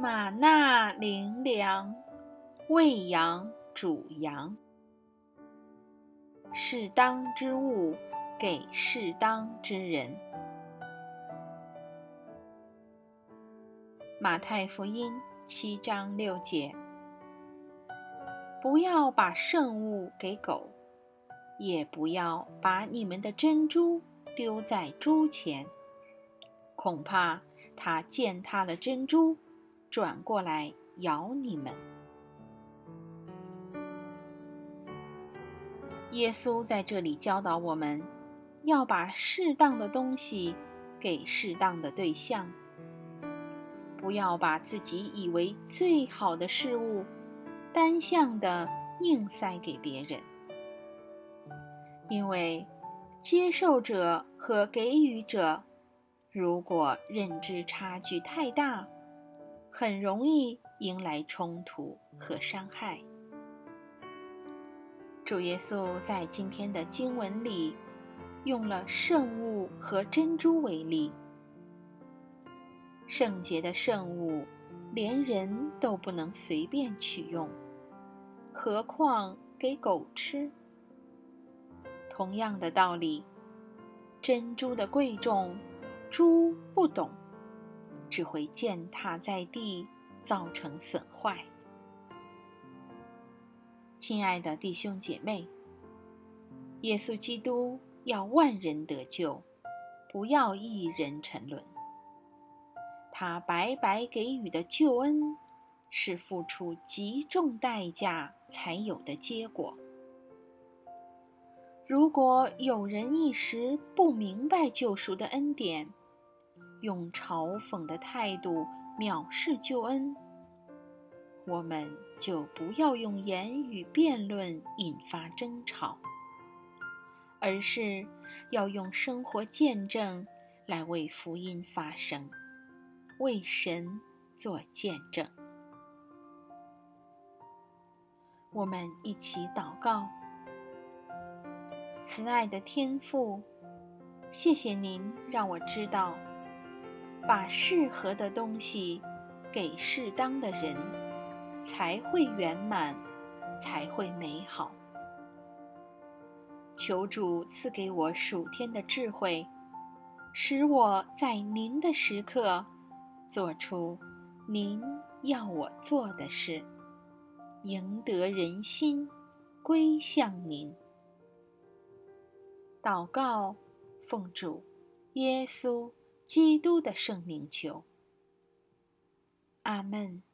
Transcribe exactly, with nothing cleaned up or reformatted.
玛纳灵粮，喂养主羊。适当之物给适当之人。马太福音七章六节。不要把圣物给狗，也不要把你们的珍珠丢在猪前，恐怕它践踏了珍珠，转过来咬你们。耶稣在这里教导我们，要把适当的东西给适当的对象，不要把自己以为最好的事物单向的硬塞给别人，因为接受者和给予者如果认知差距太大，很容易迎来冲突和伤害。主耶稣在今天的经文里用了圣物和珍珠为例。圣洁的圣物连人都不能随便取用，何况给狗吃？同样的道理，珍珠的贵重，猪不懂，只会践踏在地，造成损坏。亲爱的弟兄姐妹，耶稣基督要万人得救，不要一人沉沦。他白白给予的救恩，是付出极重代价才有的结果。如果有人一时不明白救赎的恩典，用嘲讽的态度藐视救恩，我们就不要用言语辩论引发争吵，而是要用生活见证来为福音发声，为神做见证。我们一起祷告。慈爱的天父，谢谢您让我知道，把适合的东西给适当的人，才会圆满，才会美好。求主赐给我属天的智慧，使我在您的时刻做出您要我做的事，赢得人心，归向您。祷告，奉主耶稣基督的圣名求。阿们。